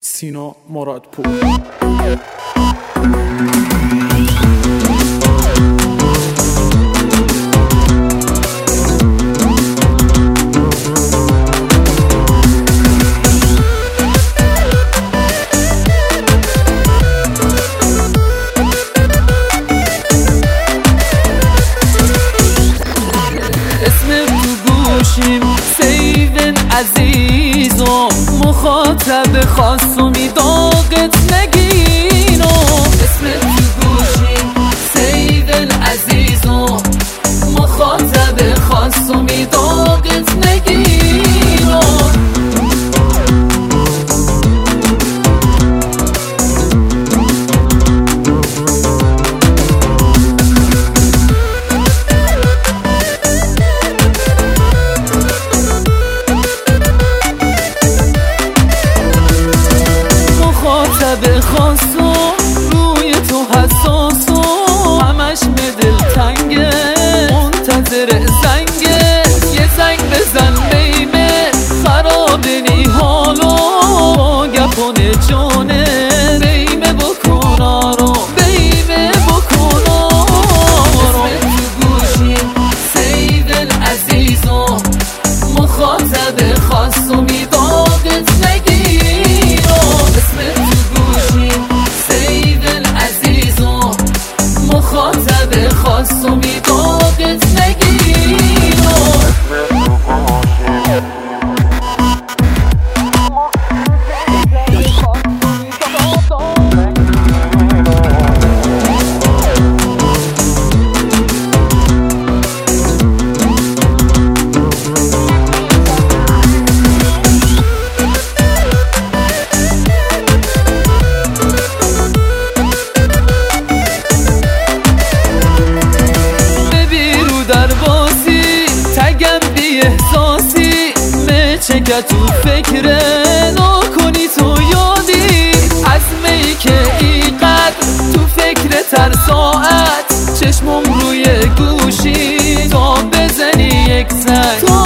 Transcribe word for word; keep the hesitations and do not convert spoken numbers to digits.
سینا مرادپور. سیون عزیزم مخاطب خاص و میداغت نگیرم. اسم تو گوشیم سیون عزیزم مخاطب خاص و میداغت نگیرم. به خواستم روی تو حساسم، همش به دل تنگه منتظر زنگه. یه زنگ بزن بیمه خراب نی حالو گپونه جانه بیمه بکن آرو بیمه بکن آرو. اسم تو گوشیم سیون عزیزم مخاطب خاص و میداغت نگیرم. اسم مخاطب خاص و میداغت نگیرم. احساسی مچه تو فکر نکنی تو یادی عزمه که اینقدر تو فکر تر ساعت چشمم روی گوشی تا بزنی یک زنگ